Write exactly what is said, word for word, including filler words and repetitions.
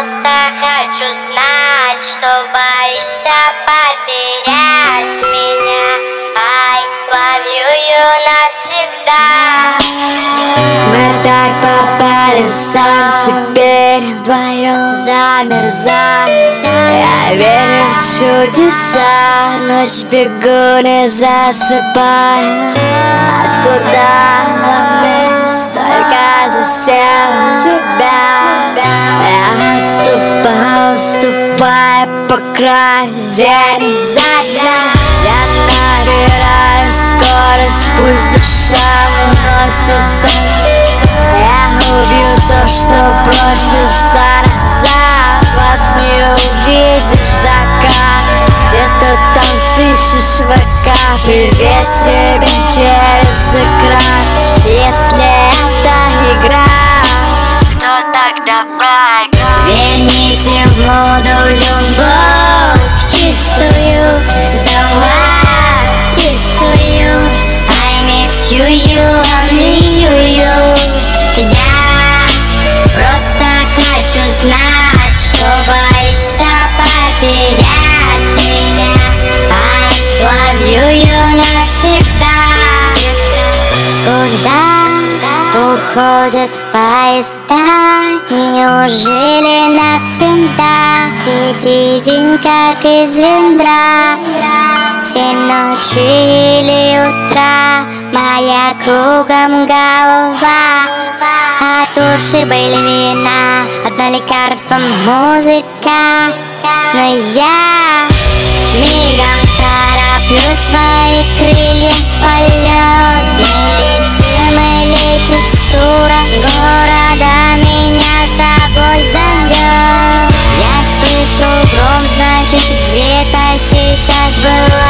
Просто хочу знать, что боишься потерять меня. I love you, you навсегда. Мы так попали в сон, теперь вдвоем замерзаем. Я верю в чудеса, ночь бегу, не засыпаю. Откуда во мне столько засел тебя? Я отступаю, ступая по краю, день за дня. Я набираю скорость, пусть душа выносится. Я убью то, что просится назад. Вас не увидишь закат. Где-то там слышишь вокал. Привет тебе через экран. Если это игра, кто тогда проиграл? верните в моду любовь чистую, золотистую. I miss you, you, only you, you. Я просто хочу знать, что боишься потерять меня. I love you, you навсегда. Куда уходят поезда? Неужели навсегда? Эти день как из ведра. Семь ночи или утра, моя кругом голова. От ушибы или вина, одно лекарство музыка. Но я мигом тороплю свои крылья в полет. Нелетимая текстура города меня с собой зовет. Я слышу гром, значит где-то сейчас была